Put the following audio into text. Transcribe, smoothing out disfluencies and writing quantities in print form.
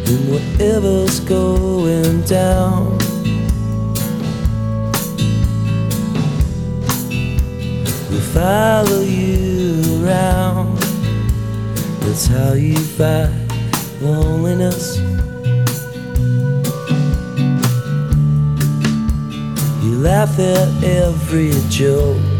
And whatever's going down, we'll follow you around. That's how you fight loneliness. You laugh at every joke.